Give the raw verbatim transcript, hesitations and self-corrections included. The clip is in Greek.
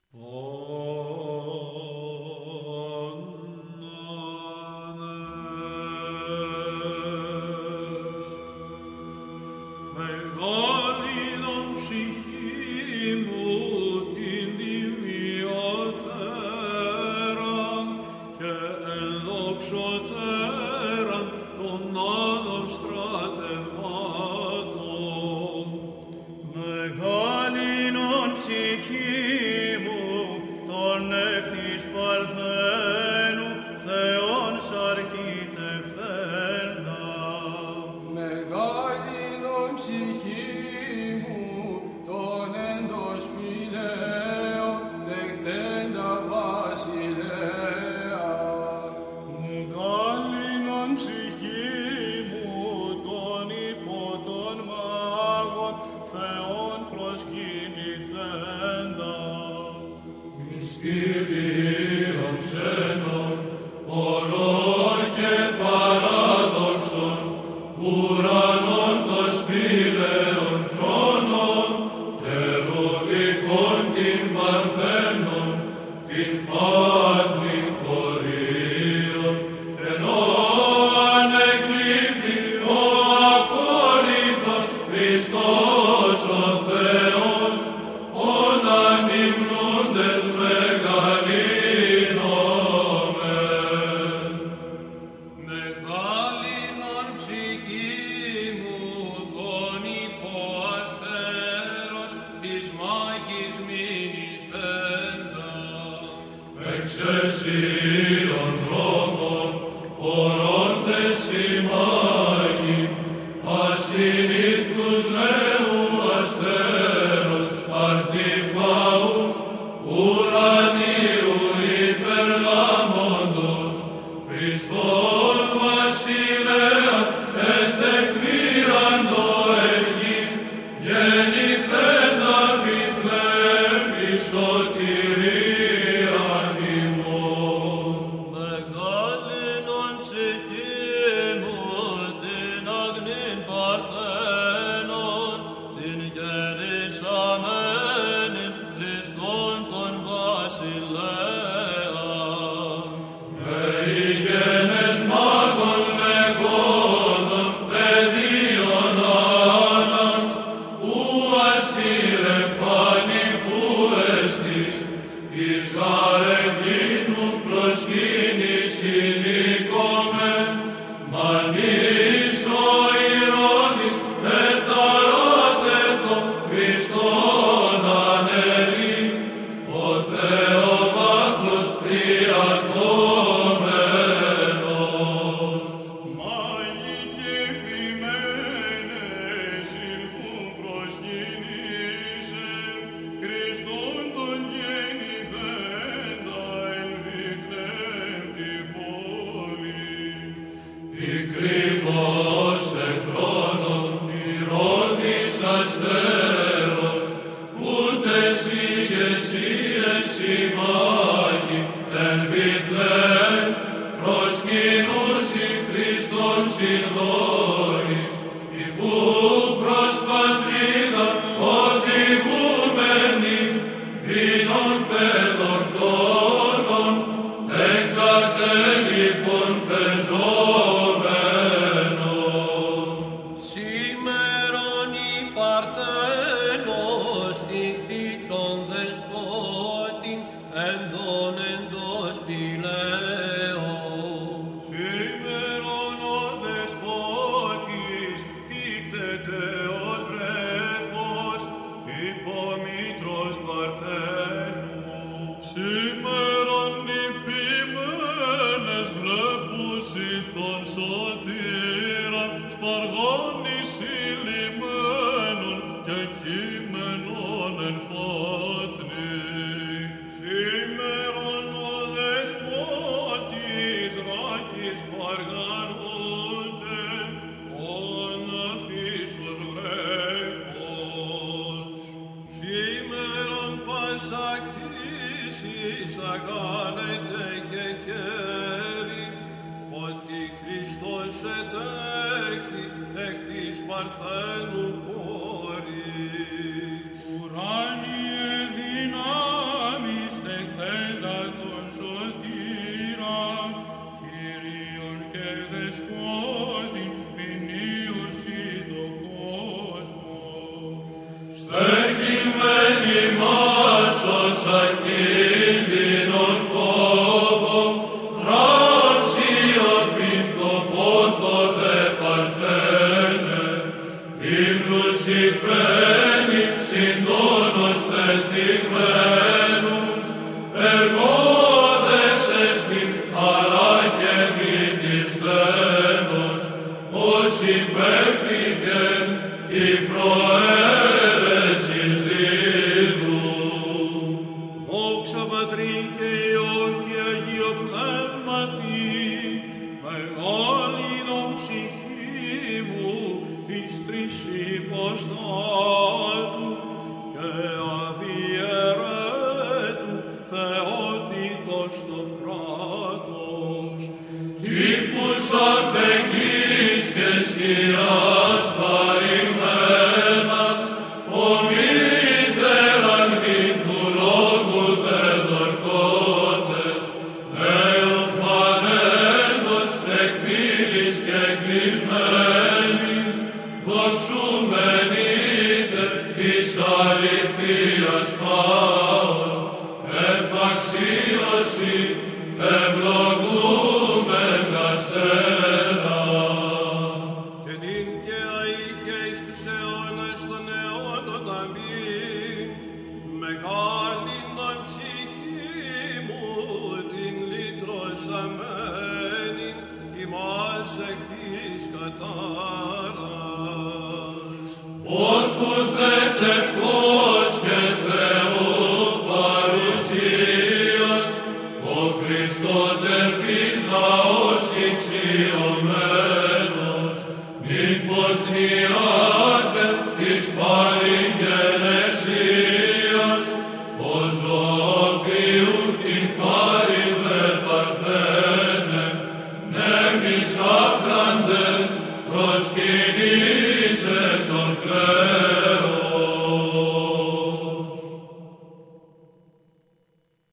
Ουράνιε δυνάμει εθιγμένους, εργόδες εστιν, αλλά και μη της θέμος, ως υπέφυγεν η προαίρεσης δίδου. Δόξα Πατρί και Υιό και Αγίο Πνεύματι, μεγάλην ψυχή μου εις τρεις υποστάτου και αδιαιρέτου θεότητος το κράτος. Τύπους αφεγγείς και σκιάς παρημένας, ομήτεραν μη του λόγου δε δορκότες, εοφανέντος εκμήλης και κλεισμένης, δοξούμενητε της αληθείας φάος, επαξίωση ευλογούμεν καστέρα. Και νυν και αεί και εις τους αιώνες των αιώνων αμήν, μεγάλην ψυχή μου την λυτρωσαμένην ημάς εκ της κατάρας. Όρθουτε τευκός και Θεού παρουσίας, ο Χριστότερπης λαός εξιωμένος, μην ποτνιάτε της πάλιν γενεσίας, ο ζωοποιού την χάρη δε παρθένε, νέμις άχραντε προσκυνή